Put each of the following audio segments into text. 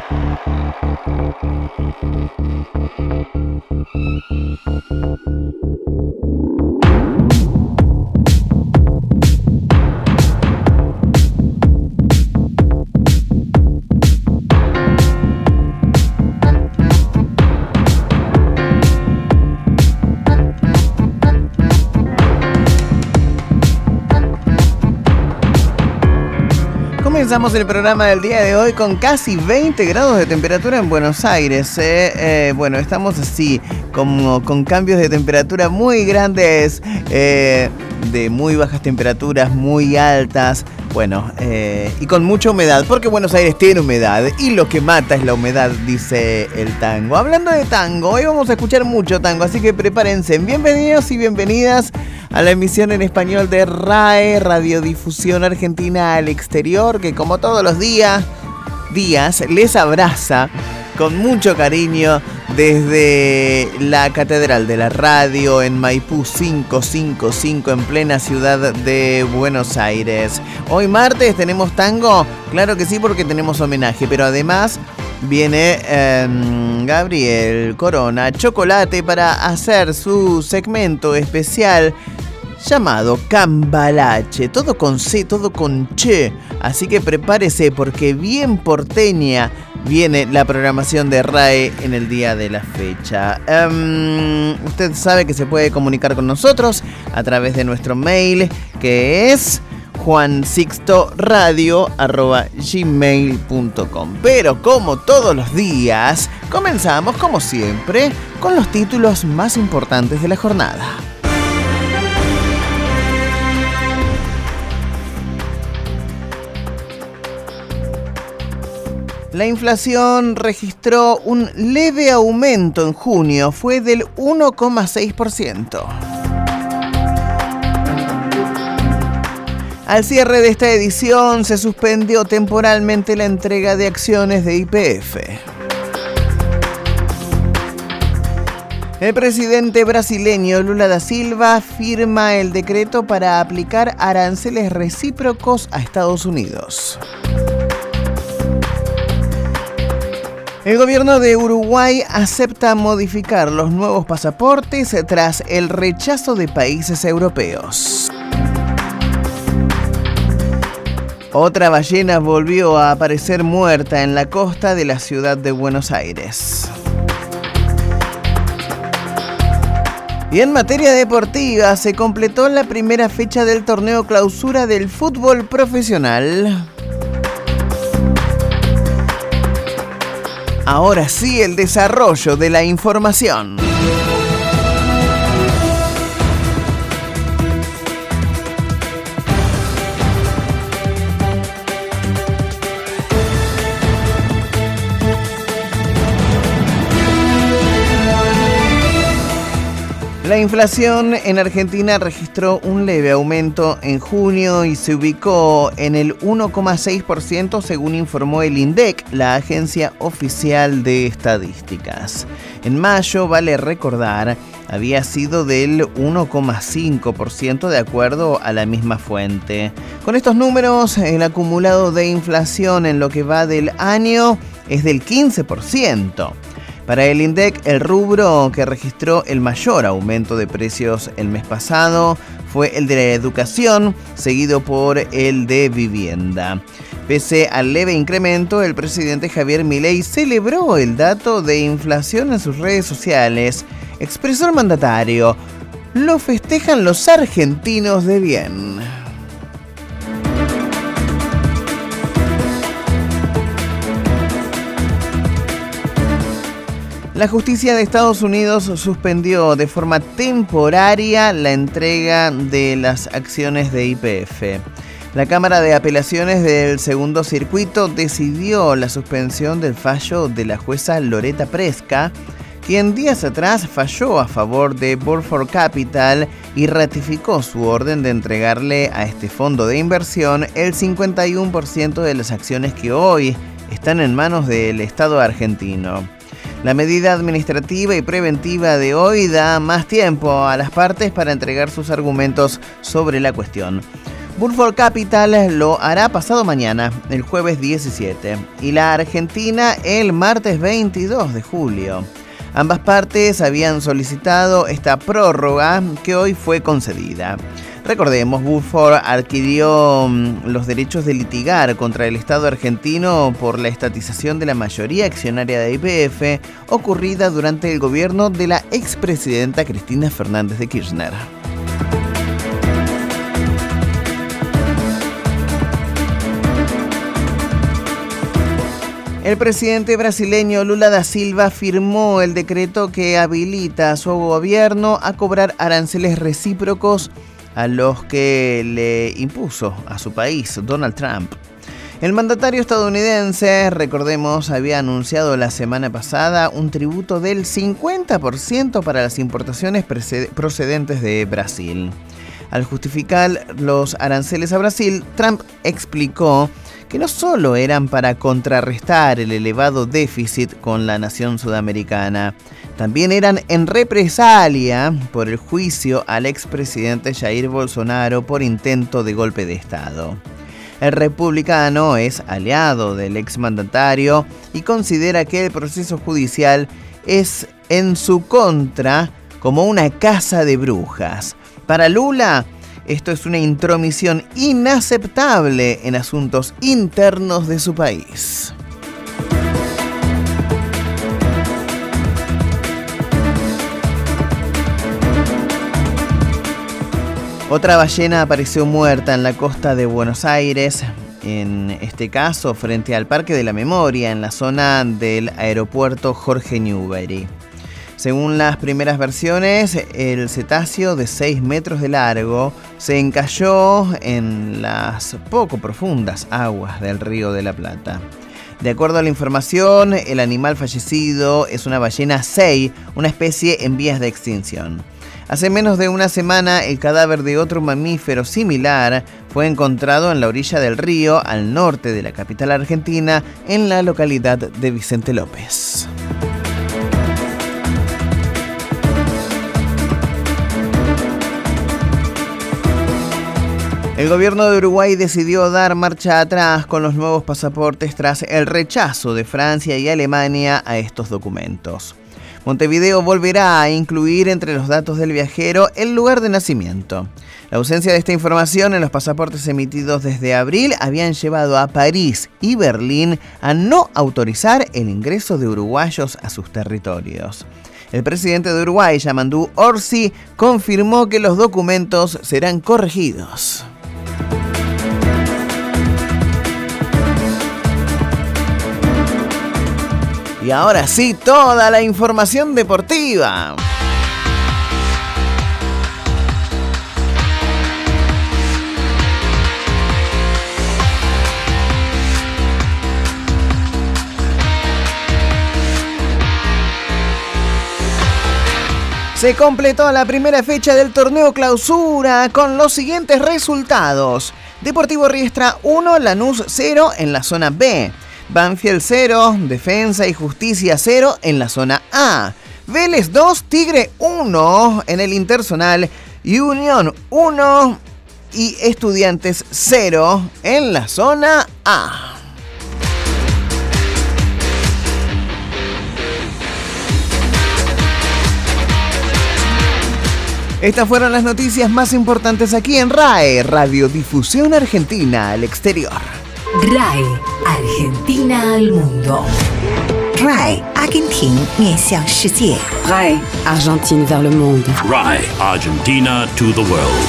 Comenzamos el programa del día de hoy con casi 20 grados de temperatura en Buenos Aires. Bueno, estamos así, como con cambios de temperatura muy grandes, de muy bajas temperaturas, muy altas. Bueno, y con mucha humedad, porque Buenos Aires tiene humedad y lo que mata es la humedad, dice el tango. Hablando de tango, hoy vamos a escuchar mucho tango, así que prepárense. Bienvenidos y bienvenidas a la emisión en español de RAE, Radiodifusión Argentina al Exterior, que como todos los días les abraza con mucho cariño desde la Catedral de la Radio en Maipú 555 en plena ciudad de Buenos Aires. Hoy martes tenemos tango, claro que sí, porque tenemos homenaje, pero además viene Gabriel Corona Chocolate para hacer su segmento especial llamado Cambalache, todo con C, todo con Che, así que prepárese porque bien porteña viene la programación de RAE en el día de la fecha. Usted sabe que se puede comunicar con nosotros a través de nuestro mail, que es juansixtoradio@gmail.com. Pero como todos los días, comenzamos como siempre con los títulos más importantes de la jornada. La inflación registró un leve aumento en junio, fue del 1,6%. Al cierre de esta edición se suspendió temporalmente la entrega de acciones de YPF. El presidente brasileño Lula da Silva firma el decreto para aplicar aranceles recíprocos a Estados Unidos. El gobierno de Uruguay acepta modificar los nuevos pasaportes tras el rechazo de países europeos. Otra ballena volvió a aparecer muerta en la costa de la ciudad de Buenos Aires. Y en materia deportiva se completó la primera fecha del torneo clausura del fútbol profesional. Ahora sí, el desarrollo de la información. La inflación en Argentina registró un leve aumento en junio y se ubicó en el 1,6% según informó el INDEC, la agencia oficial de estadísticas. En mayo, vale recordar, había sido del 1,5% de acuerdo a la misma fuente. Con estos números, el acumulado de inflación en lo que va del año es del 15%. Para el INDEC, el rubro que registró el mayor aumento de precios el mes pasado fue el de la educación, seguido por el de vivienda. Pese al leve incremento, el presidente Javier Milei celebró el dato de inflación en sus redes sociales. Expresó el mandatario: "Lo festejan los argentinos de bien". La justicia de Estados Unidos suspendió de forma temporaria la entrega de las acciones de YPF. La Cámara de Apelaciones del Segundo Circuito decidió la suspensión del fallo de la jueza Loretta Presca, quien días atrás falló a favor de Burford Capital y ratificó su orden de entregarle a este fondo de inversión el 51% de las acciones que hoy están en manos del Estado argentino. La medida administrativa y preventiva de hoy da más tiempo a las partes para entregar sus argumentos sobre la cuestión. Burford Capital lo hará pasado mañana, el jueves 17, y la Argentina el martes 22 de julio. Ambas partes habían solicitado esta prórroga que hoy fue concedida. Recordemos, Burford adquirió los derechos de litigar contra el Estado argentino por la estatización de la mayoría accionaria de YPF ocurrida durante el gobierno de la expresidenta Cristina Fernández de Kirchner. El presidente brasileño Lula da Silva firmó el decreto que habilita a su gobierno a cobrar aranceles recíprocos a los que le impuso a su país Donald Trump. El mandatario estadounidense, recordemos, había anunciado la semana pasada un tributo del 50% para las importaciones procedentes de Brasil. Al justificar los aranceles a Brasil, Trump explicó que no solo eran para contrarrestar el elevado déficit con la nación sudamericana, también eran en represalia por el juicio al expresidente Jair Bolsonaro por intento de golpe de Estado. El republicano es aliado del exmandatario y considera que el proceso judicial es en su contra como una caza de brujas. Para Lula, esto es una intromisión inaceptable en asuntos internos de su país. Otra ballena apareció muerta en la costa de Buenos Aires, en este caso frente al Parque de la Memoria, en la zona del aeropuerto Jorge Newbery. Según las primeras versiones, el cetáceo de 6 metros de largo se encalló en las poco profundas aguas del Río de la Plata. De acuerdo a la información, el animal fallecido es una ballena sei, una especie en vías de extinción. Hace menos de una semana, el cadáver de otro mamífero similar fue encontrado en la orilla del río, al norte de la capital argentina, en la localidad de Vicente López. El gobierno de Uruguay decidió dar marcha atrás con los nuevos pasaportes tras el rechazo de Francia y Alemania a estos documentos. Montevideo volverá a incluir entre los datos del viajero el lugar de nacimiento. La ausencia de esta información en los pasaportes emitidos desde abril habían llevado a París y Berlín a no autorizar el ingreso de uruguayos a sus territorios. El presidente de Uruguay, Yamandú Orsi, confirmó que los documentos serán corregidos. Y ahora sí, toda la información deportiva. Se completó la primera fecha del torneo Clausura con los siguientes resultados. Deportivo Riestra 1, Lanús 0 en la zona B. Banfield 0, Defensa y Justicia 0 en la zona A. Vélez 2, Tigre 1 en el Interzonal. Y Unión 1 y Estudiantes 0 en la zona A. Estas fueron las noticias más importantes aquí en RAE, Radiodifusión Argentina al Exterior. RAE, Argentina al mundo. RAE, Argentina 面向世界. RAE, Argentine vers le monde. RAE, Argentina to the world.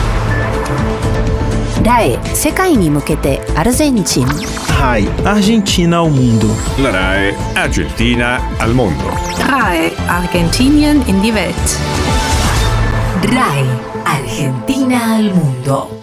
RAE, 世界に向けてアルゼンチン. RAE, Argentina ao mundo. La RAE, Argentina al mundo. RAE, Argentinien in die Welt. RAE, Argentina al mundo.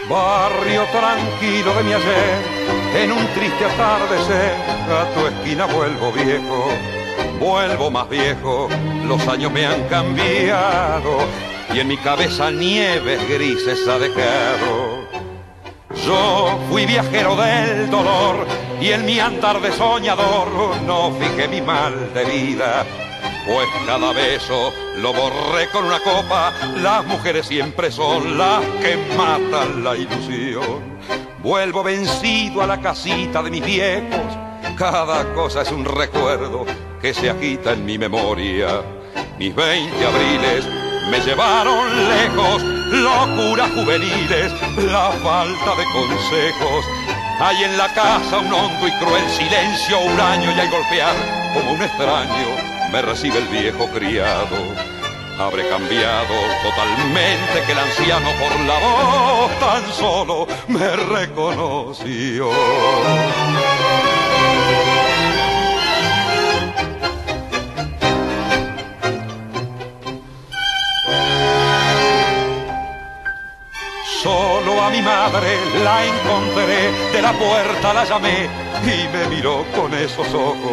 Barrio tranquilo de mi ayer, en un triste atardecer, a tu esquina vuelvo viejo, vuelvo más viejo, los años me han cambiado y en mi cabeza nieves grises ha dejado. Yo fui viajero del dolor y en mi andar de soñador no fijé mi mal de vida, pues cada beso lo borré con una copa. Las mujeres siempre son las que matan la ilusión. Vuelvo vencido a la casita de mis viejos, cada cosa es un recuerdo que se agita en mi memoria. Mis 20 abriles me llevaron lejos, locuras juveniles, la falta de consejos. Hay en la casa un hondo y cruel silencio huraño y al golpear como un extraño me recibe el viejo criado. Habré cambiado totalmente que el anciano por la voz tan solo me reconoció. Solo a mi madre la encontré, de la puerta la llamé y me miró con esos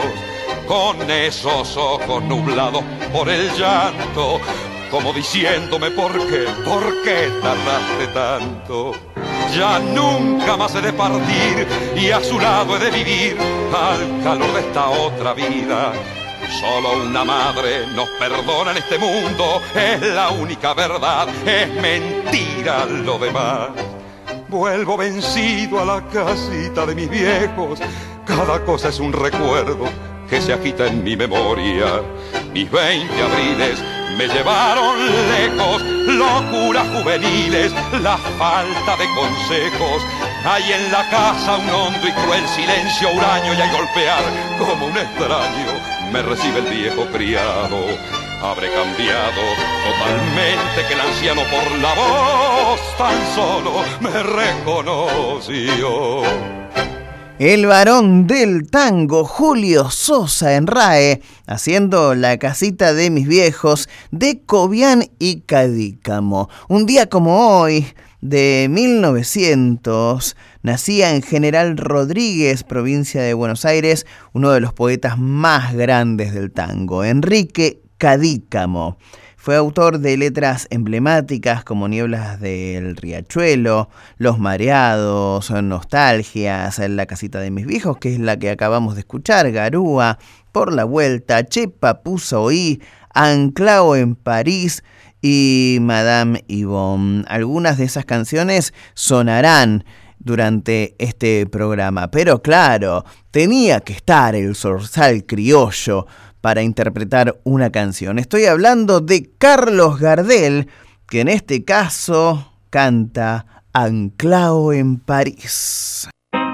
ojos nublados por el llanto, como diciéndome ¿por qué tardaste tanto? Ya nunca más he de partir y a su lado he de vivir al calor de esta otra vida. Solo una madre nos perdona en este mundo, es la única verdad, es mentira lo demás. Vuelvo vencido a la casita de mis viejos, cada cosa es un recuerdo que se agita en mi memoria. Mis 20 abriles me llevaron lejos, locuras juveniles, la falta de consejos. Hay en la casa un hondo y cruel silencio huraño y al golpear como un extraño me recibe el viejo criado. Habré cambiado totalmente que el anciano por la voz tan solo me reconoció. El varón del tango, Julio Sosa en RAE, haciendo La casita de mis viejos de Cobián y Cadícamo. Un día como hoy, de 1900, nacía en General Rodríguez, provincia de Buenos Aires, uno de los poetas más grandes del tango, Enrique Cadícamo. Fue autor de letras emblemáticas como Nieblas del Riachuelo, Los Mareados, Nostalgias, La casita de mis viejos, que es la que acabamos de escuchar, Garúa, Por la vuelta, Che Papusa oí, Anclao en París y Madame Yvonne. Algunas de esas canciones sonarán durante este programa, pero claro, tenía que estar el zorzal criollo para interpretar una canción. Estoy hablando de Carlos Gardel, que en este caso canta Anclao en París.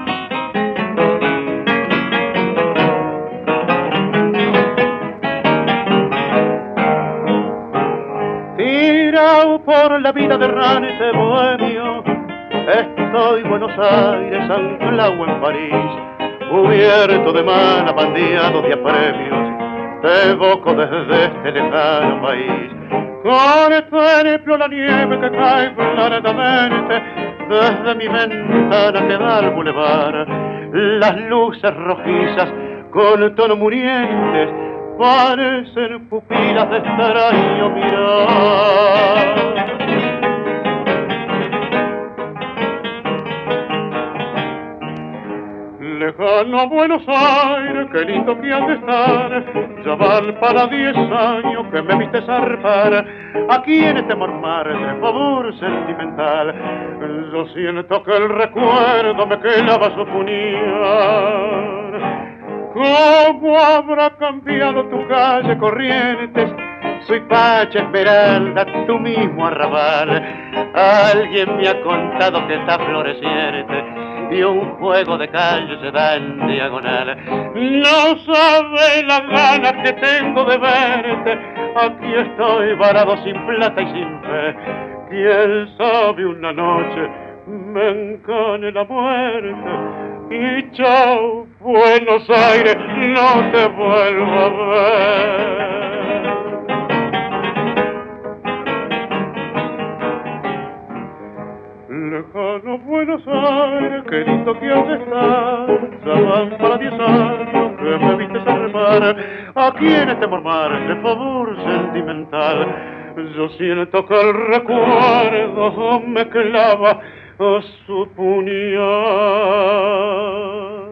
Tirao por la vida de errante bohemio, estoy Buenos Aires, anclao en París, cubierto de mana, bandeado de apremios. Te evoco desde este lejano país, contemplo la nieve que cae claramente desde mi ventana que da al bulevar. Las luces rojizas con tono murientes parecen pupilas de extraño mirar. Lejano Buenos Aires, qué lindo que han de estar. Ya van para 10 años que me viste zarpar aquí en este mormar de favor sentimental. Yo siento que el recuerdo me clava su puñal. ¿Cómo habrá cambiado tu calle Corrientes? Soy Pacha Esmeralda, tu mismo arrabal. Alguien me ha contado que está floreciente y un juego de calle se da en diagonal. No sabe las ganas que tengo de verte. Aquí estoy varado sin plata y sin fe. Quién sabe una noche me encane la muerte y chao Buenos Aires, no te vuelvo a ver. lejano Buenos Aires, qué lindo que has de estar. Ya van para 10 años que me viste a remar aquí en este mormar de favor sentimental. Yo siento que el recuerdo me clava a su puñal.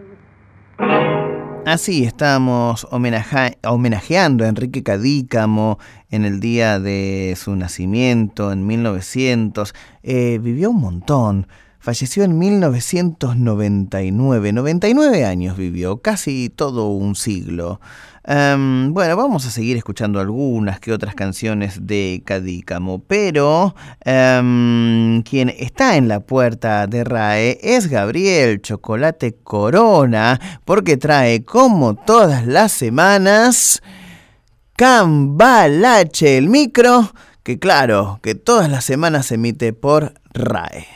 Así estamos homenajeando a Enrique Cadícamo en el día de su nacimiento en 1900. Vivió un montón. Falleció en 1999. 99 años vivió, casi todo un siglo. Bueno, vamos a seguir escuchando algunas que otras canciones de Cadícamo, pero quien está en la puerta de RAE es Gabriel Chocolate Corona, porque trae, como todas las semanas, Cambalache, el micro, que claro, que todas las semanas se emite por RAE.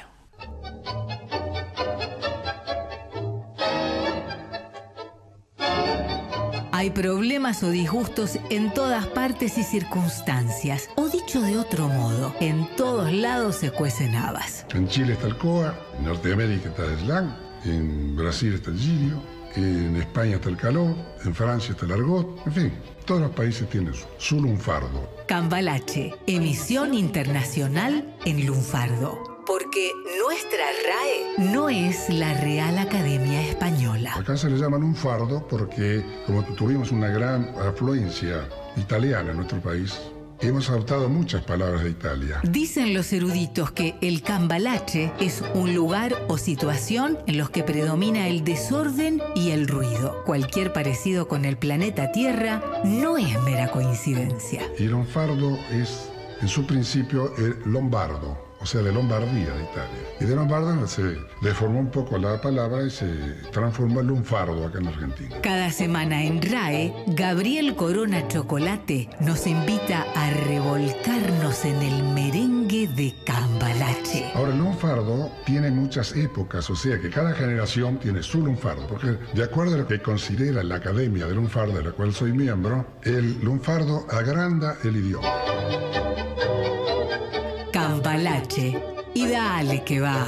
Hay problemas o disgustos en todas partes y circunstancias. O dicho de otro modo, en todos lados se cuecen habas. En Chile está el COA, en Norteamérica está el slang, en Brasil está el girio, en España está el calor, en Francia está el argot, en fin, todos los países tienen su lunfardo. Cambalache, emisión internacional en lunfardo. Porque nuestra RAE no es la Real Academia Española. Acá se le llama lunfardo porque, como tuvimos una gran afluencia italiana en nuestro país, hemos adoptado muchas palabras de Italia. Dicen los eruditos que el Cambalache es un lugar o situación en los que predomina el desorden y el ruido. Cualquier parecido con el planeta Tierra no es mera coincidencia. Y lunfardo es, en su principio, el lombardo. O sea, de Lombardía, de Italia. Y de Lombardo se deformó un poco la palabra y se transformó en lunfardo acá en Argentina. Cada semana en RAE, Gabriel Corona Chocolate nos invita a revolcarnos en el merengue de Cambalache. Ahora, el lunfardo tiene muchas épocas, o sea que cada generación tiene su lunfardo, porque de acuerdo a lo que considera la Academia de Lunfardo, de la cual soy miembro, el lunfardo agranda el idioma. Cambalache, y dale que va.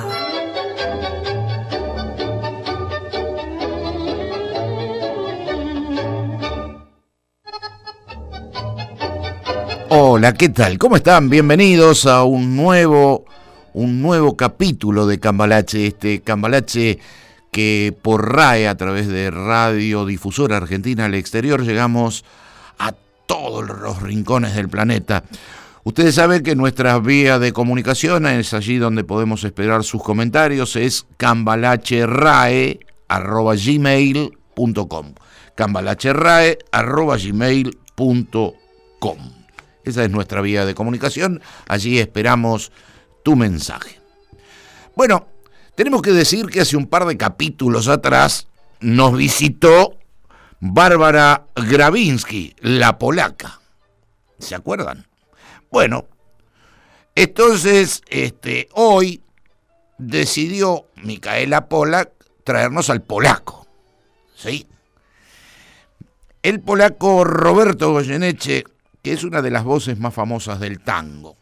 Hola, ¿qué tal? ¿Cómo están? Bienvenidos a un nuevo capítulo de Cambalache, este Cambalache que por RAE, a través de Radio Difusora Argentina al Exterior, llegamos a todos los rincones del planeta. Ustedes saben que nuestra vía de comunicación es allí donde podemos esperar sus comentarios, es cambalacherrae@gmail.com. cambalacherrae@gmail.com. Esa es nuestra vía de comunicación, allí esperamos tu mensaje. Bueno, tenemos que decir que hace un par de capítulos atrás nos visitó Bárbara Gravinsky, la polaca. ¿Se acuerdan? Bueno, entonces hoy decidió Micaela Polak traernos al polaco, ¿sí? El polaco Roberto Goyeneche, que es una de las voces más famosas del tango.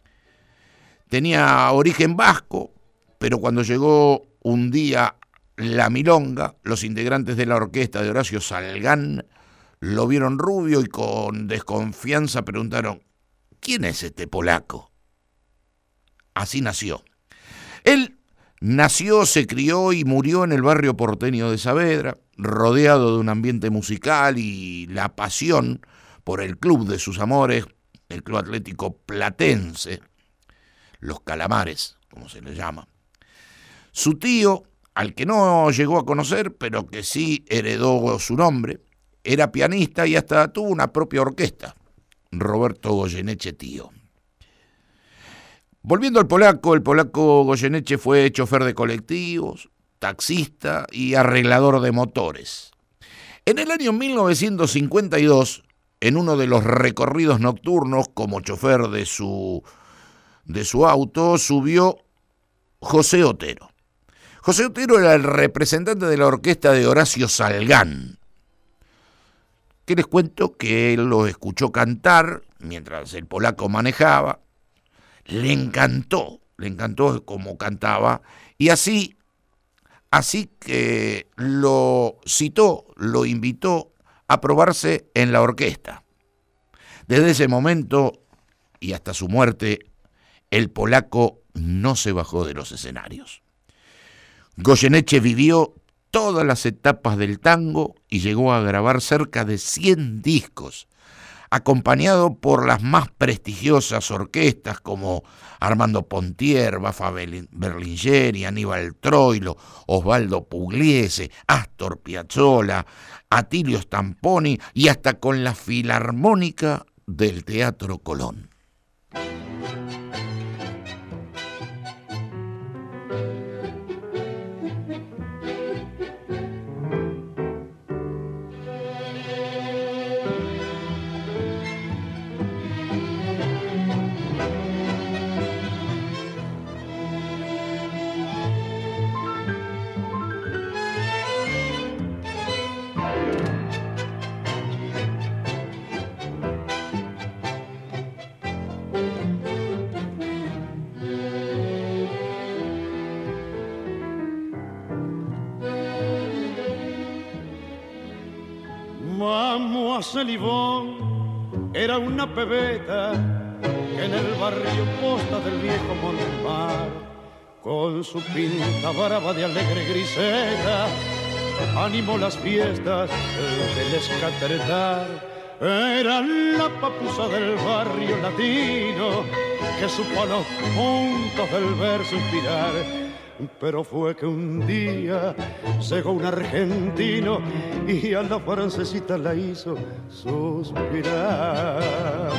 Tenía origen vasco, pero cuando llegó un día la milonga, los integrantes de la orquesta de Horacio Salgán lo vieron rubio y con desconfianza preguntaron: ¿quién es este polaco? Así nació. Él nació, se crió y murió en el barrio porteño de Saavedra, rodeado de un ambiente musical y la pasión por el club de sus amores, el Club Atlético Platense, los Calamares, como se le llama. Su tío, al que no llegó a conocer, pero que sí heredó su nombre, era pianista y hasta tuvo una propia orquesta. Roberto Goyeneche tío. Volviendo al polaco, el polaco Goyeneche fue chofer de colectivos, taxista y arreglador de motores. En el año 1952, en uno de los recorridos nocturnos como chofer de su auto, subió José Otero. José Otero era el representante de la orquesta de Horacio Salgán. Que les cuento que él lo escuchó cantar mientras el polaco manejaba, le encantó le encantó cómo cantaba, y así que lo citó, lo invitó a probarse en la orquesta. Desde ese momento y hasta su muerte, el polaco no se bajó de los escenarios. Goyeneche vivió todas las etapas del tango y llegó a grabar cerca de 100 discos, acompañado por las más prestigiosas orquestas como Armando Pontier, Bafa Berlingeri, Aníbal Troilo, Osvaldo Pugliese, Astor Piazzolla, Atilio Stamponi y hasta con la Filarmónica del Teatro Colón. Celibón era una pebeta que en el barrio Posta del viejo Montemar, con su pinta brava de alegre griseta, animó las fiestas del escateretar. Era la papusa del barrio latino que supo a los puntos del verso inspirar. Pero fue que un día llegó un argentino y a la francesita la hizo suspirar.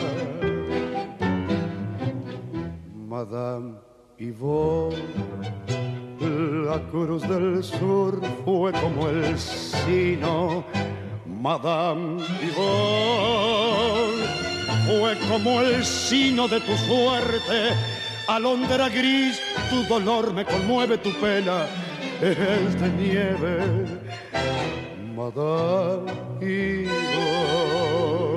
Madame Yvonne, la Cruz del Sur fue como el sino. Madame Yvonne, fue como el sino de tu suerte. Alondra gris, tu dolor me conmueve, tu pena es de nieve. Madame Yvonne.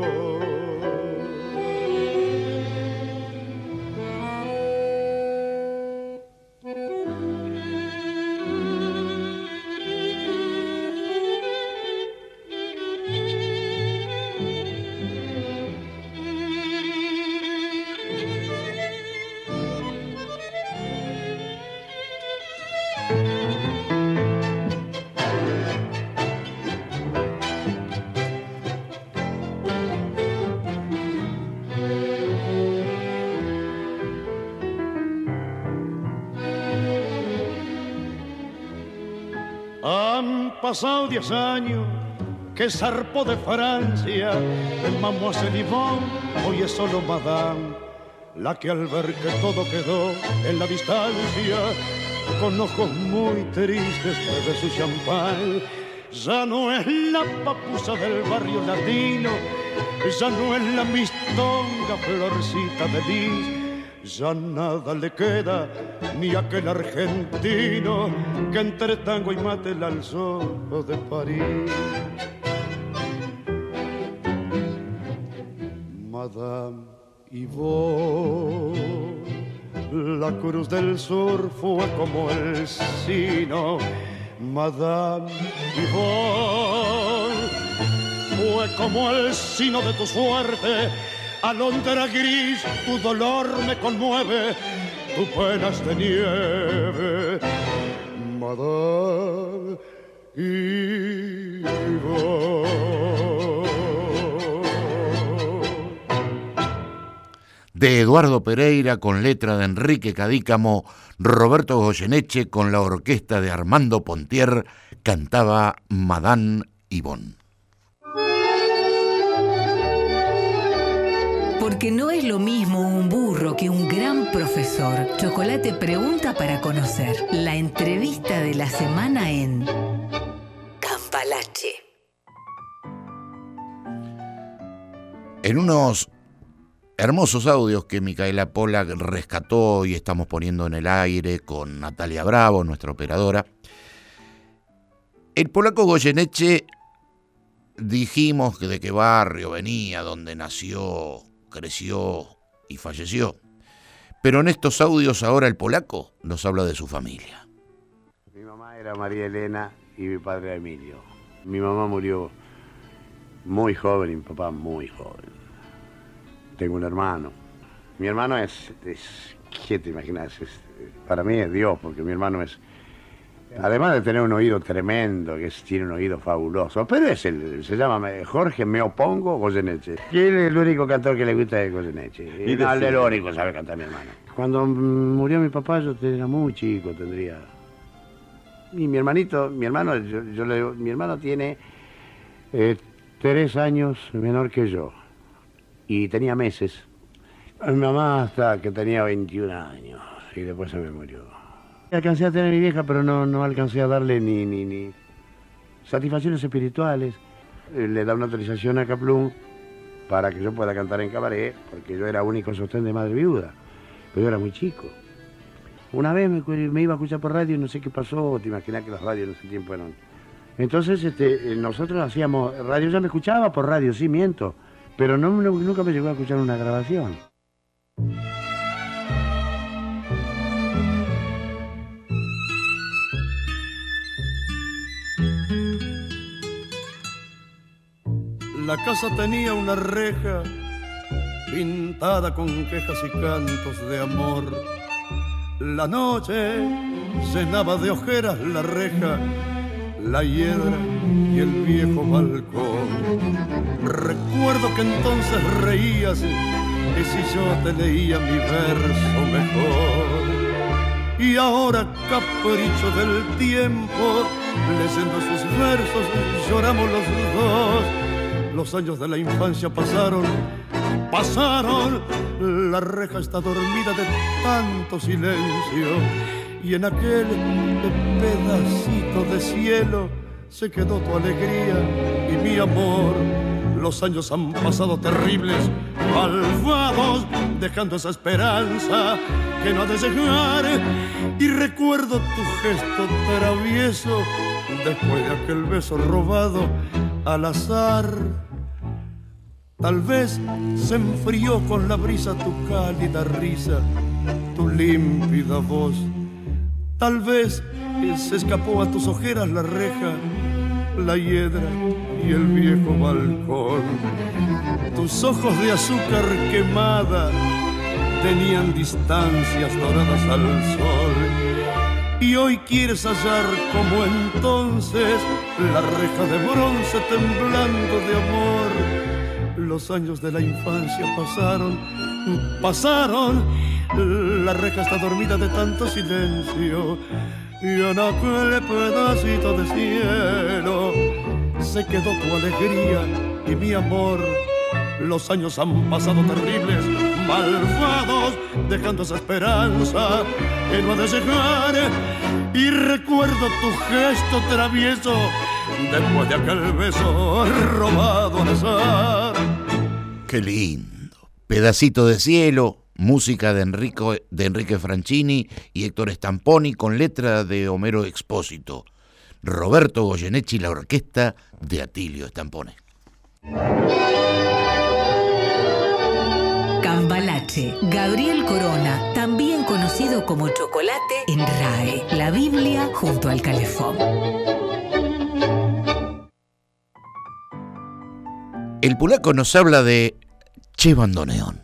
Pasado 10 años que zarpó de Francia, en Mademoiselle Yvonne, hoy es solo Madame, la que al ver que todo quedó en la distancia, con ojos muy tristes bebe su champán. Ya no es la papusa del barrio latino, ya no es la mistonga florcita de lis. Ya nada le queda ni a aquel argentino que entre tango y mate la alzó de París. Madame Yvonne, la Cruz del Sur fue como el sino. Madame Yvonne, fue como el sino de tu suerte. Alondra gris, tu dolor me conmueve, tu pena es de nieve. Madame Yvonne. De Eduardo Pereira con letra de Enrique Cadícamo, Roberto Goyeneche con la orquesta de Armando Pontier cantaba Madame Yvonne. Porque no es lo mismo un burro que un gran profesor. Chocolate pregunta para conocer. La entrevista de la semana en Cambalache. En unos hermosos audios que Micaela Pollack rescató y estamos poniendo en el aire con Natalia Bravo, nuestra operadora, el polaco Goyeneche, dijimos de qué barrio venía, donde nació, creció y falleció. Pero en estos audios ahora el polaco nos habla de su familia. Mi mamá era María Elena y mi padre era Emilio. Mi mamá murió muy joven y mi papá muy joven. Tengo un hermano. Mi hermano es ¿qué te imaginas? Para mí es Dios, porque mi hermano es, además de tener un oído tremendo, tiene un oído fabuloso, pero se llama Jorge Me Opongo Goyeneche. Y él es el único cantor que le gusta de Goyeneche. Y no, el único sabe cantar mi hermano. Cuando murió mi papá yo era muy chico, tendría. Y mi hermano, yo le digo, mi hermano tiene 3 años menor que yo. Y tenía meses. Mi mamá hasta que tenía 21 años y después se me murió. Alcancé a tener a mi vieja, pero no alcancé a darle ni satisfacciones espirituales. Le da una autorización a Caplún para que yo pueda cantar en cabaret, porque yo era único sostén de madre viuda, pero yo era muy chico. Una vez me iba a escuchar por radio y no sé qué pasó, te imaginas que las radios en ese tiempo eran... Entonces nosotros hacíamos radio, ya me escuchaba por radio, sí, miento, pero nunca me llegó a escuchar una grabación. La casa tenía una reja pintada con quejas y cantos de amor. La noche llenaba de ojeras la reja, la hiedra y el viejo balcón. Recuerdo que entonces reías y si yo te leía mi verso mejor. Y ahora, capricho del tiempo, leyendo sus versos, lloramos los dos. Los años de la infancia pasaron, la reja está dormida de tanto silencio, y en aquel pedacito de cielo se quedó tu alegría y mi amor. Los años han pasado terribles, malvados, dejando esa esperanza que no ha de llegar. Y recuerdo tu gesto travieso después de aquel beso robado al azar. Tal vez se enfrió con la brisa tu cálida risa, tu límpida voz. Tal vez se escapó a tus ojeras la reja, la hiedra y el viejo balcón. Tus ojos de azúcar quemada tenían distancias doradas al sol. Y hoy quieres hallar como entonces la reja de bronce temblando de amor. Los años de la infancia pasaron, la reja está dormida de tanto silencio, y en aquel pedacito de cielo se quedó tu alegría y mi amor. Los años han pasado terribles, malvados, dejando esa esperanza que no ha de llegar. Y recuerdo tu gesto travieso después de aquel beso robado al azar. Qué lindo. Pedacito de cielo, música de Enrique Franchini y Héctor Stamponi con letra de Homero Expósito. Roberto Goyeneche y la orquesta de Atilio Stamponi. Cambalache, Gabriel Corona, también conocido como Chocolate en RAE, la Biblia junto al calefón. El polaco nos habla de Che Bandoneón.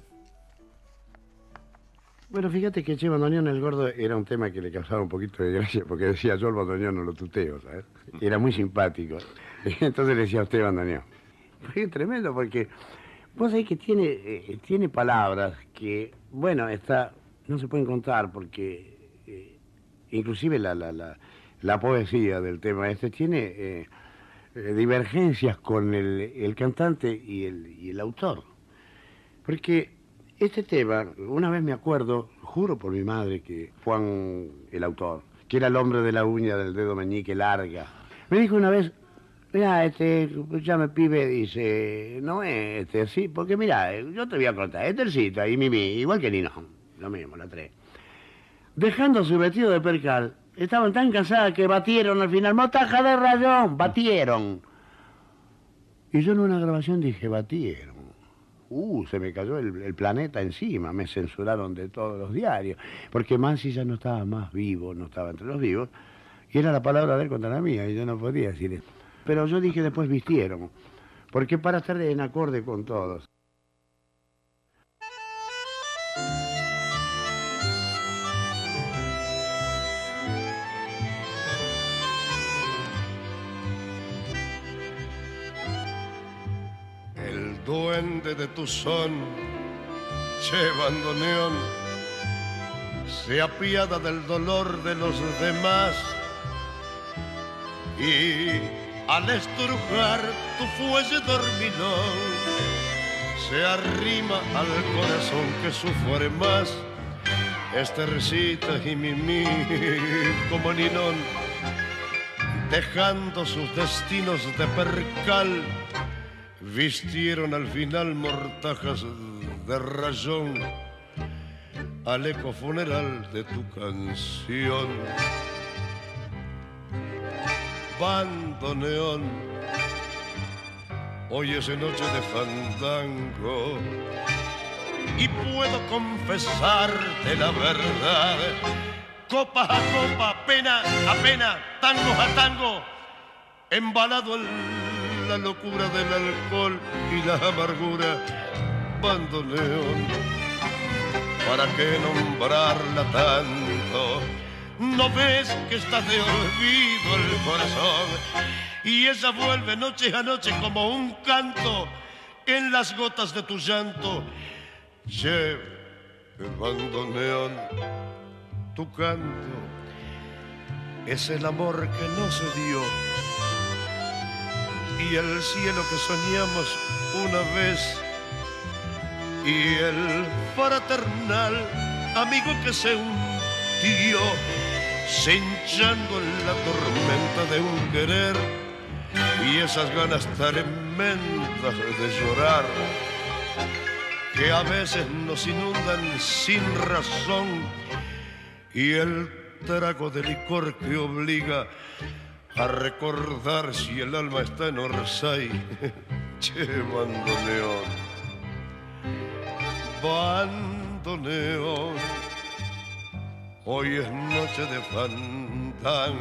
Bueno, fíjate que Che Bandoneón el gordo era un tema que le causaba un poquito de gracia, porque decía yo el bandoneón no lo tuteo, ¿sabes? Era muy simpático. Entonces le decía a usted bandoneón. Fue tremendo porque vos sabés que tiene palabras que, bueno, no se pueden contar porque inclusive la poesía del tema tiene divergencias con el cantante y el autor. Porque este tema, una vez me acuerdo, juro por mi madre que Juan, el autor, que era el hombre de la uña del dedo meñique larga, me dijo una vez, mirá, llame pibe, dice, no es sí, porque mirá, yo te voy a contar, Estercita y Mimi, igual que Nino, lo mismo, la tres. Dejando su vestido de percal, estaban tan cansadas que batieron al final, motaja de rayón, batieron. Y yo en una grabación dije, batieron. se me cayó el planeta encima, me censuraron de todos los diarios, porque Mansi ya no estaba más vivo, no estaba entre los vivos, y era la palabra de él contra la mía, y yo no podía decir eso. Pero yo dije después vistieron, porque para estar en acorde con todos. El duende de tu son, che bandoneón, se apiada del dolor de los demás y al estrujar tu fuelle dormilón se arrima al corazón que sufre más. Estercita y Mimi como Ninón, dejando sus destinos de percal, vistieron al final mortajas de rayón al eco funeral de tu canción. Bandoneón, hoy es noche de fandango y puedo confesarte la verdad. Copa a copa, pena a pena, tango a tango, embalado en la locura del alcohol y la amargura. Bandoneón, ¿para qué nombrarla tanto? ¿No ves que está de olvido el corazón? Y ella vuelve noche a noche como un canto en las gotas de tu llanto. Lleve el bandoneón, tu canto es el amor que no se dio y el cielo que soñamos una vez y el fraternal amigo que se hundió, se hinchando en la tormenta de un querer y esas ganas tremendas de llorar que a veces nos inundan sin razón y el trago de licor que obliga a recordar si el alma está en Orsay. Che, bandoneón, bandoneón, hoy es noche de fandango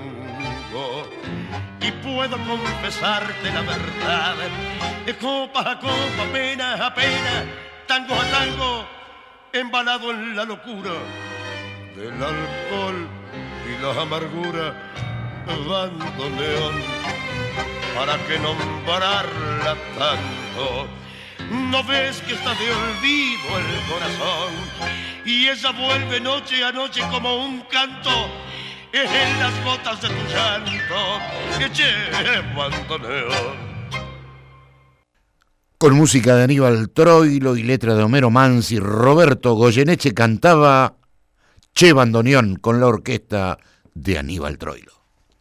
y puedo confesarte la verdad. De copa a copa, pena a pena, tango a tango, embalado en la locura del alcohol y la amargura. Bandoneón, ¿para qué nombrarla tanto? ¿No ves que está de olvido el corazón? Y ella vuelve noche a noche como un canto en las gotas de tu llanto. Eche, bandoneón. Con música de Aníbal Troilo y letra de Homero Mansi, Roberto Goyeneche cantaba Che bandoneón con la orquesta de Aníbal Troilo.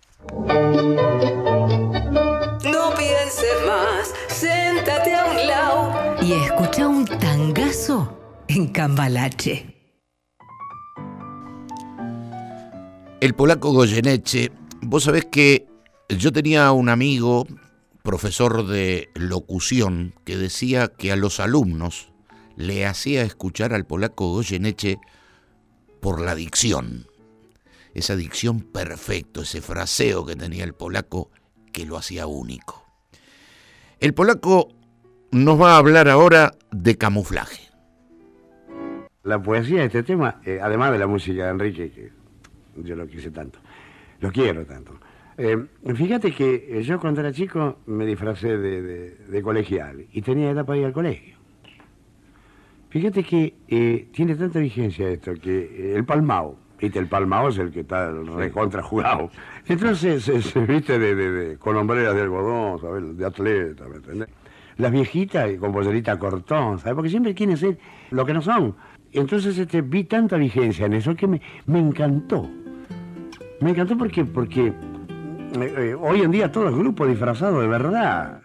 No pienses más, siéntate a un lado y escucha un tangazo en Cambalache. El polaco Goyeneche, vos sabés que yo tenía un amigo, profesor de locución, que decía que a los alumnos le hacía escuchar al polaco Goyeneche por la dicción. Esa dicción perfecta, ese fraseo que tenía el polaco que lo hacía único. El polaco nos va a hablar ahora de camuflaje. La poesía de este tema, además de la música de Enrique, que yo lo quise tanto, lo quiero tanto. Fíjate que yo cuando era chico me disfracé de colegial y tenía edad para ir al colegio. Fíjate que tiene tanta vigencia esto que el palmao, ¿viste? El palmao es el que está recontra jugado. Entonces se viste con hombreras de algodón, ¿sabes? De atleta, ¿me entendés? Las viejitas con pollerita cortón, ¿sabes? Porque siempre quieren ser lo que no son. Entonces vi tanta vigencia en eso que me encantó. Me encantó porque hoy en día todo el grupo disfrazado de verdad.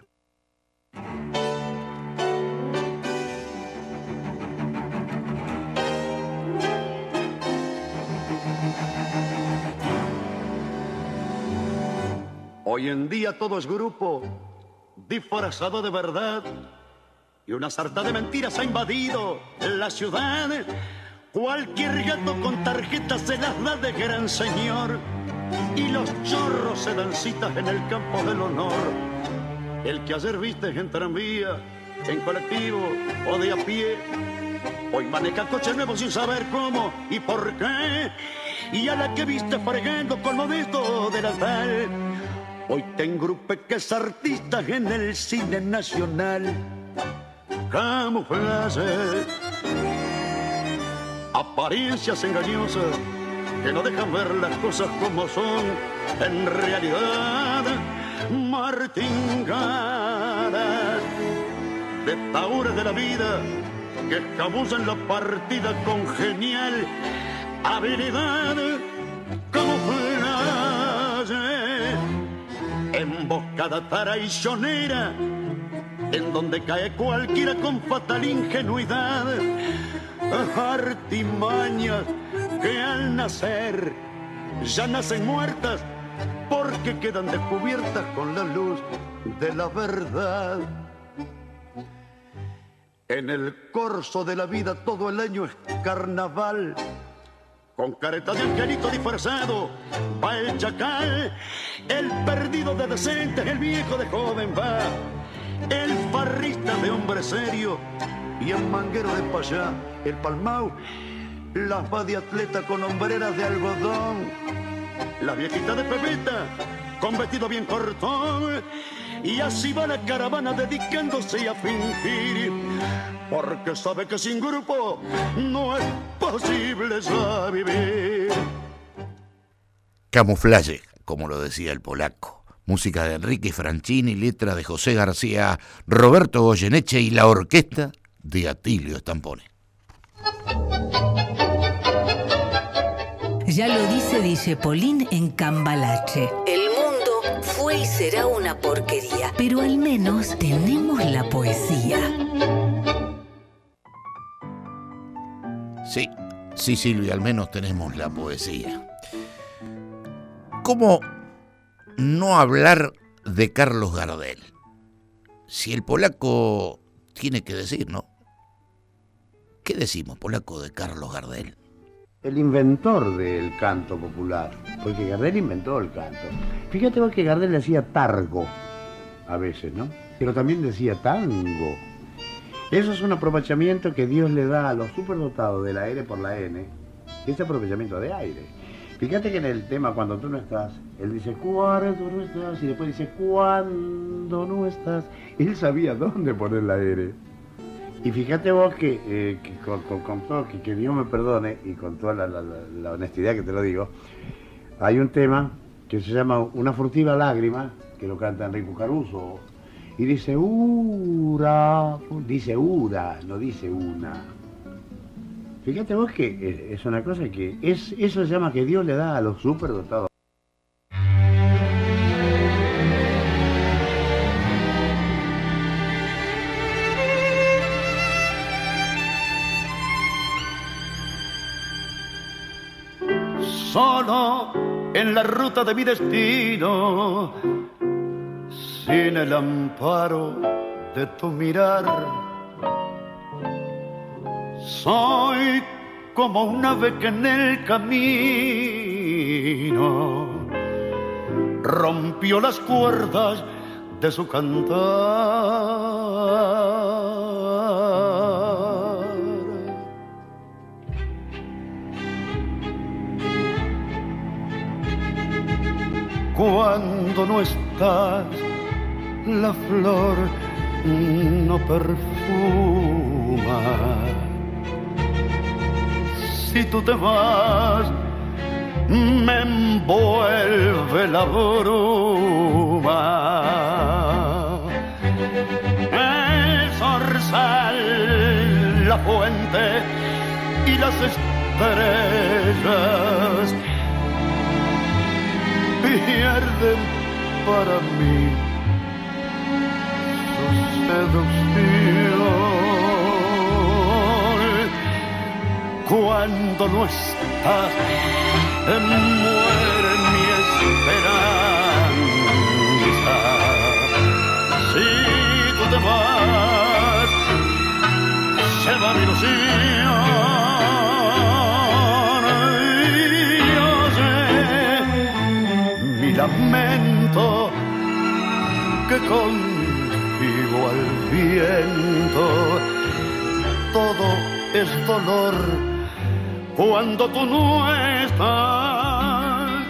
Hoy en día todo es grupo disfrazado de verdad y una sarta de mentiras ha invadido la ciudad. Cualquier gato con tarjeta se las da de gran señor y los chorros se dan citas en el campo del honor. El que ayer viste en tranvía, en colectivo o de a pie, hoy maneja coche nuevo sin saber cómo y por qué. Y a la que viste fregando con modesto del altar, hoy te engrupe que es artista en el cine nacional. Camuflaje, apariencias engañosas que no dejan ver las cosas como son en realidad. Martingadas de taures de la vida que escabuzan la partida con genial habilidad. Camuflaje, emboscada traicionera en donde cae cualquiera con fatal ingenuidad. Artimañas que al nacer ya nacen muertas porque quedan descubiertas con la luz de la verdad. En el corso de la vida todo el año es carnaval. Con careta de angelito disfrazado va el chacal, el perdido de decente, el viejo de joven va, el farrista de hombre serio y el manguero de payá, el palmau, las va de atleta con hombreras de algodón, la viejita de pepeta con vestido bien cortón, y así va la caravana dedicándose a fingir, porque sabe que sin grupo no es posible ya vivir. Camuflaje, como lo decía el polaco. Música de Enrique Franchini, letra de José García, Roberto Goyeneche y la orquesta de Atilio Stampone. Ya lo dice Dijepolín en Cambalache. El mundo fue y será una porquería, pero al menos tenemos la poesía. Sí, Silvia, al menos tenemos la poesía. ¿Cómo no hablar de Carlos Gardel? Si el polaco tiene que decir, ¿no? ¿Qué decimos, polaco, de Carlos Gardel? El inventor del canto popular, porque Gardel inventó el canto. Fíjate vos que Gardel decía targo a veces, ¿no? Pero también decía tango. Eso es un aprovechamiento que Dios le da a los superdotados de la R por la N, ese aprovechamiento de aire. Fíjate que en el tema Cuando tú no estás, él dice cuando no estás y después dice cuando no estás. Él sabía dónde poner la R. Y fíjate vos que con todo, que Dios me perdone y con toda la honestidad que te lo digo, hay un tema que se llama Una furtiva lágrima, que lo canta Enrico Caruso, y dice ura, no dice una. Fíjate vos que es una cosa que eso se llama que Dios le da a los superdotados. Solo en la ruta de mi destino, sin el amparo de tu mirar, soy como un ave que en el camino rompió las cuerdas de su cantar. Cuando no estás, la flor no perfuma. Si tú te vas, me envuelve la bruma. El zorzal, la fuente y las estrellas pierden para mí su seducción. Cuando no estás, muere mi esperanza. Si tú te vas, lamento que contigo al viento. Todo es dolor cuando tú no estás.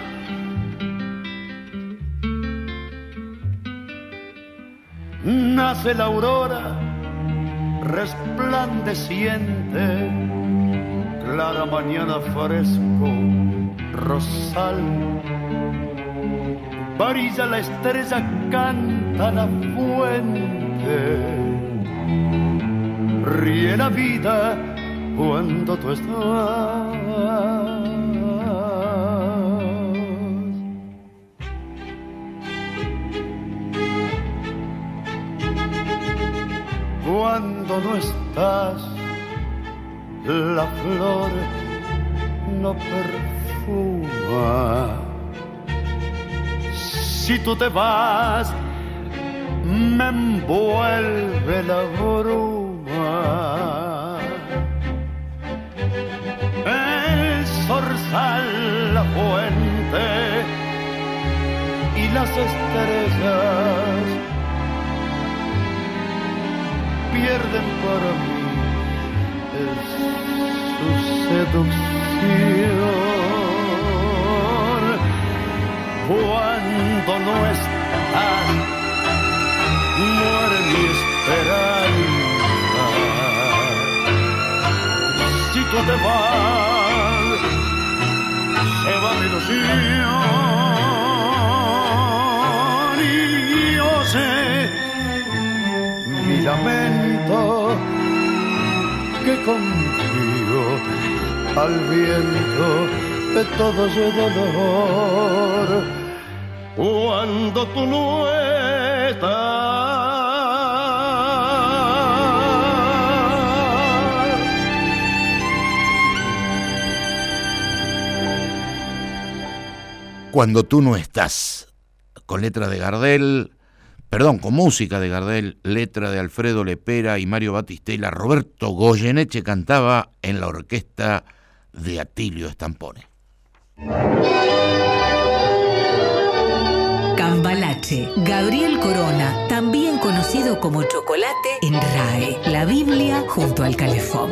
Nace la aurora resplandeciente, clara mañana fresco, rosal. Brilla la estrella, canta la fuente. Ríe la vida cuando tú estás. Cuando no estás, la flor no perfuma. Si tú te vas, me envuelve la bruma. El zorzal, la fuente y las estrellas pierden para mí su seducción. Cuando no estás, muere mi esperanza. Si tú te vas, se va mi ilusión. Y yo sé mi lamento que contigo al viento de todo ese dolor cuando tú no estás. Cuando tú no estás, con letra de Gardel. Perdón, con música de Gardel, letra de Alfredo Lepera y Mario Battistella. Roberto Goyeneche cantaba en la orquesta de Atilio Stampone. Cambalache, Gabriel Corona, también conocido como Chocolate en RAE, la Biblia junto al calefón.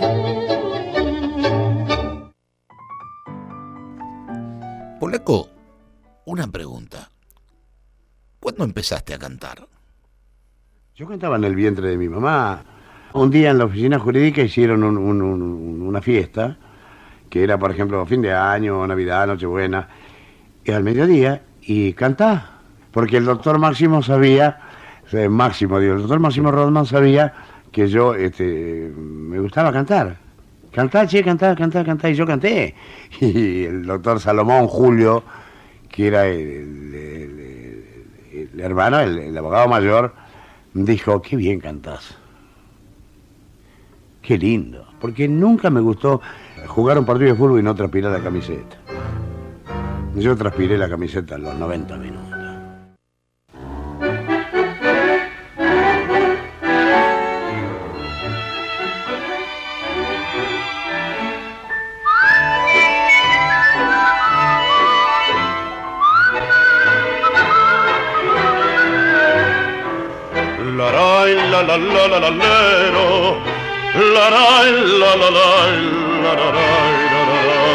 Polaco, una pregunta. ¿Cuándo empezaste a cantar? Yo cantaba en el vientre de mi mamá. Un día en la oficina jurídica hicieron una fiesta, que era, por ejemplo, fin de año, Navidad, Nochebuena, y al mediodía, y cantá. Porque el doctor Máximo sabía, el doctor Máximo Rodman sabía que yo me gustaba cantar. Cantá, che, cantá, y yo canté. Y el doctor Salomón Julio, que era el hermano, el abogado mayor, dijo, qué bien cantás. Qué lindo. Porque nunca me gustó jugar un partido de fútbol y no transpirar la camiseta. Yo transpiré la camiseta en los 90 minutos. la la la la lero, la la la la la la la.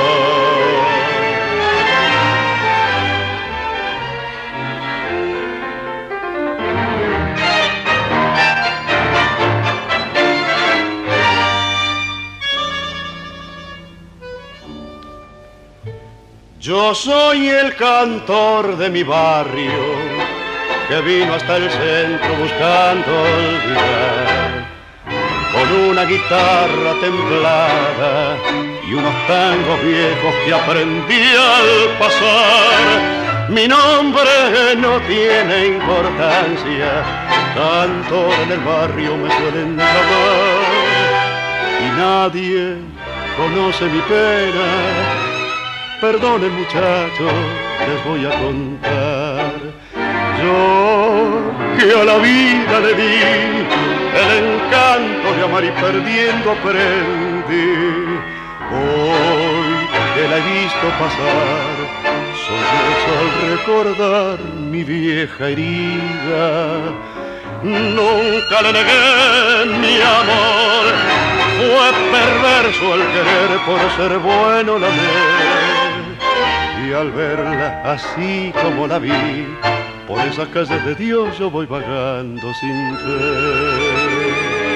Yo soy el cantor de mi barrio que vino hasta el centro buscando olvidar, con una guitarra templada y unos tangos viejos que aprendí al pasar. Mi nombre no tiene importancia, tanto en el barrio me suelen llamar, y nadie conoce mi pena. Perdonen muchachos, les voy a contar. Yo que a la vida le di el encanto de amar y perdiendo aprendí. Hoy que la he visto pasar, soy el sol recordar mi vieja herida. Nunca le negué mi amor, fue perverso el querer, por ser bueno la amé. Y al verla así como la vi, por esas calles de Dios yo voy vagando sin fe.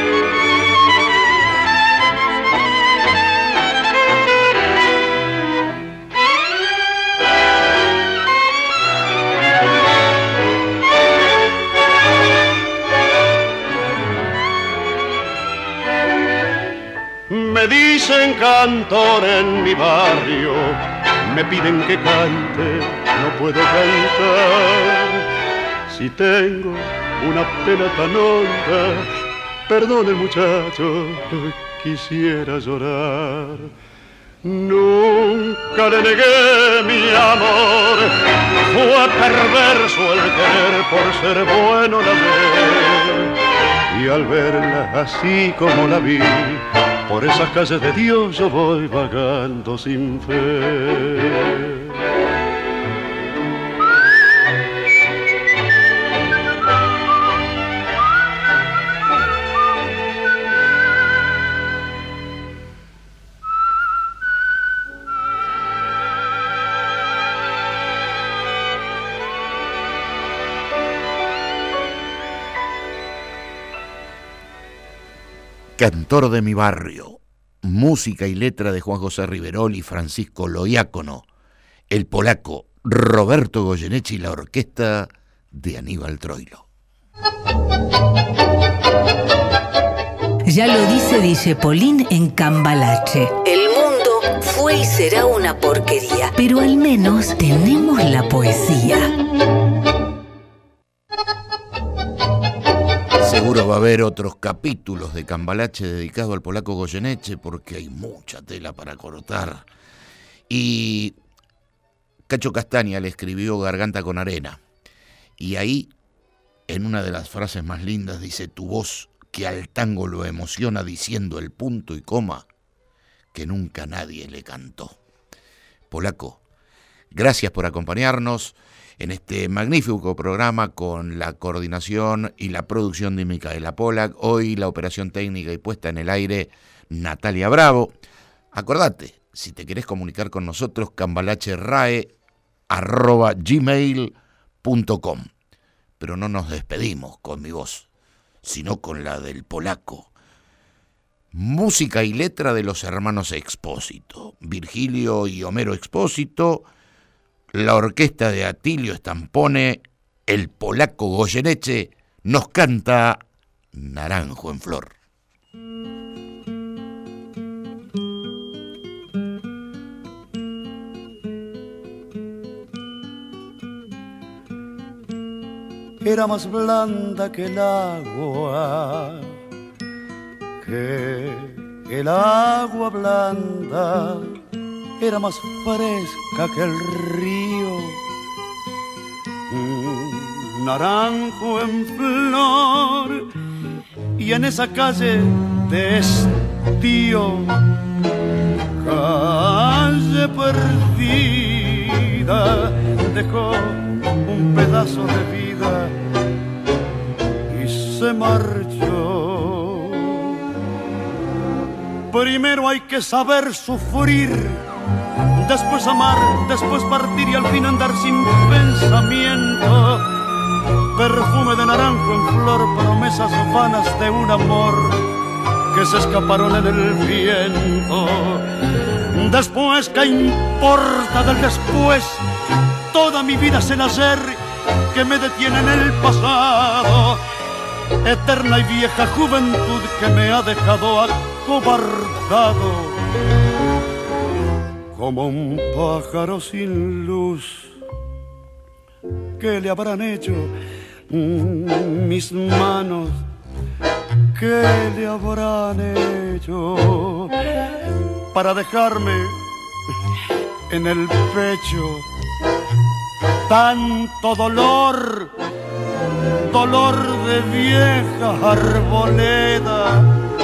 Me dicen cantor en mi barrio, me piden que cante, no puedo cantar. Si tengo una pena tan honda, perdone muchacho, quisiera llorar. Nunca le negué mi amor, fue perverso el querer, por ser bueno la amé. Y al verla así como la vi, por esas calles de Dios yo voy vagando sin fe. Cantor de mi barrio, música y letra de Juan José Riverol y Francisco Loiácono, el polaco Roberto Goyeneche y la orquesta de Aníbal Troilo. Ya lo dice Dijepolín en Cambalache. El mundo fue y será una porquería, pero al menos tenemos la poesía. Seguro va a haber otros capítulos de Cambalache dedicado al polaco Goyeneche porque hay mucha tela para cortar. Y Cacho Castaña le escribió Garganta con arena. Y ahí, en una de las frases más lindas, dice: tu voz que al tango lo emociona diciendo el punto y coma que nunca nadie le cantó. Polaco, gracias por acompañarnos en este magnífico programa con la coordinación y la producción de Micaela Pollack. Hoy la operación técnica y puesta en el aire, Natalia Bravo. Acordate, si te querés comunicar con nosotros, cambalache@gmail.com. Pero no nos despedimos con mi voz, sino con la del polaco. Música y letra de los hermanos Expósito, Virgilio y Homero Expósito, la orquesta de Atilio Stampone, el polaco Goyeneche, nos canta Naranjo en Flor. Era más blanda que el agua, que el agua blanda, era más fresca que el río. Naranjo en flor, y en esa calle de estío, calle perdida, dejó un pedazo de vida y se marchó. Primero hay que saber sufrir, después amar, después partir y al fin andar sin pensamiento. Perfume de naranjo en flor, promesas vanas de un amor que se escaparon en el viento. Después, ¿qué importa del después? Toda mi vida es el ayer que me detiene en el pasado. Eterna y vieja juventud que me ha dejado acobardado como un pájaro sin luz. ¿Qué le habrán hecho mis manos? ¿Qué le habrán hecho para dejarme en el pecho tanto dolor? Dolor de vieja arboleda,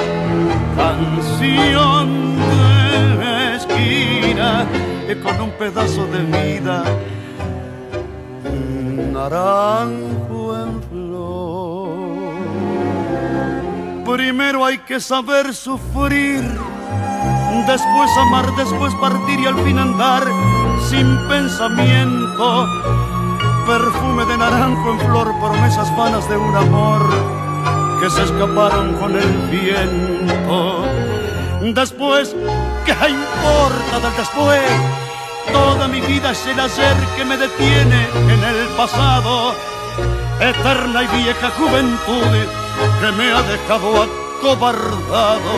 canción de esquina con un pedazo de vida naranjo en flor. Primero hay que saber sufrir, después amar, después partir y al fin andar sin pensamiento. Perfume de naranjo en flor, promesas vanas de un amor que se escaparon con el viento. Después, ¿qué importa del después? Toda mi vida es el ayer que me detiene en el pasado. Eterna y vieja juventud que me ha dejado acobardado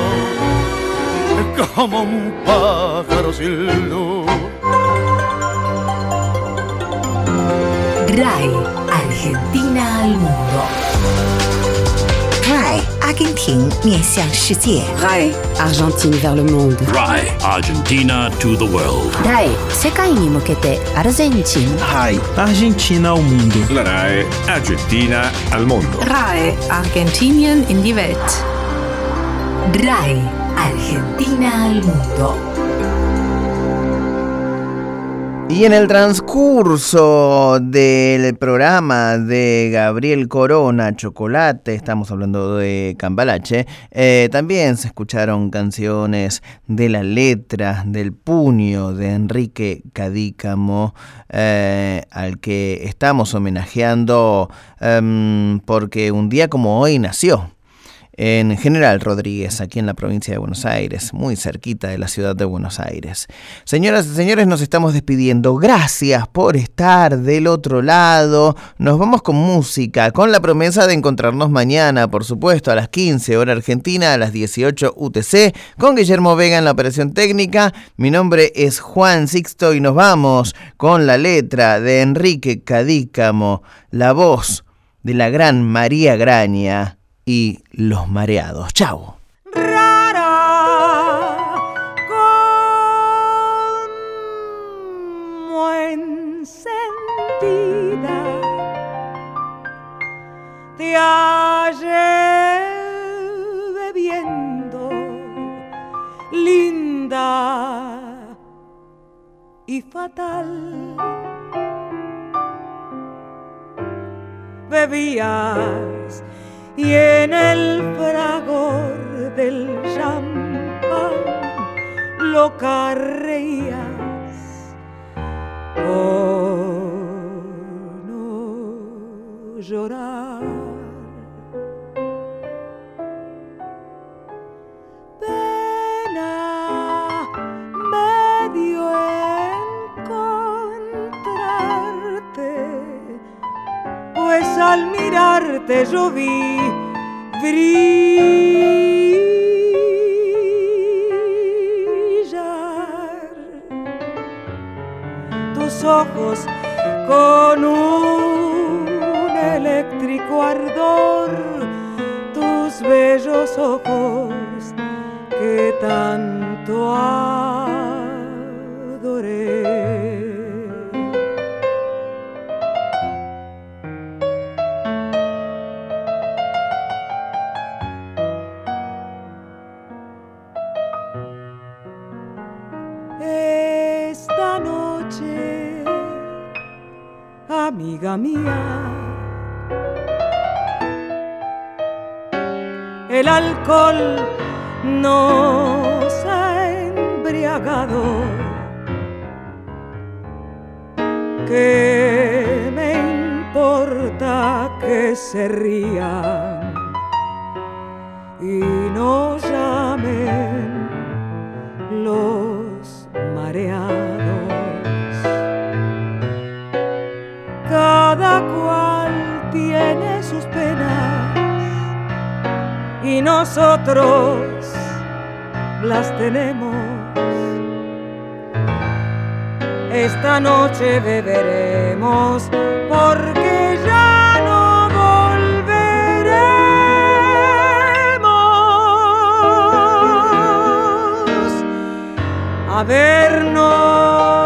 como un pájaro sin luz. RAI, Argentina al mundo. RAI, 阿根廷面向世界。 RAI, Argentine vers le monde. RAI, Argentina to the world. RAI, 世界に向けてアルゼンチン。 RAI, Argentina al mundo. La RAI Argentina al mondo. RAI, Argentinien in die Welt. RAI, Argentina al mundo. Y en el transcurso del programa de Gabriel Corona, Chocolate, estamos hablando de Cambalache, también se escucharon canciones de la letra, del puño de Enrique Cadícamo, al que estamos homenajeando porque un día como hoy nació. En General Rodríguez, aquí en la provincia de Buenos Aires, muy cerquita de la ciudad de Buenos Aires. Señoras y señores, nos estamos despidiendo. Gracias por estar del otro lado. Nos vamos con música, con la promesa de encontrarnos mañana, por supuesto, a las 15 hora argentina, a las 18 UTC, con Guillermo Vega en la operación técnica. Mi nombre es Juan Sixto y nos vamos con la letra de Enrique Cadícamo, la voz de la gran María Graña y Los Mareados. Chau. Rara como encendida te hallé bebiendo, linda y fatal. Bebías y en el fragor del champán loca reías por no llorar. Pena me dio encontrarte, pues al mirarte yo vi brillar tus ojos con un eléctrico ardor, tus bellos ojos que tanto adoré. Esta noche, amiga mía, el alcohol nos ha embriagado. ¿Qué me importa que se rían y no llamen los mareados? Cada cual tiene sus penas y nosotros las tenemos. Esta noche beberemos porque ya no volveremos a vernos.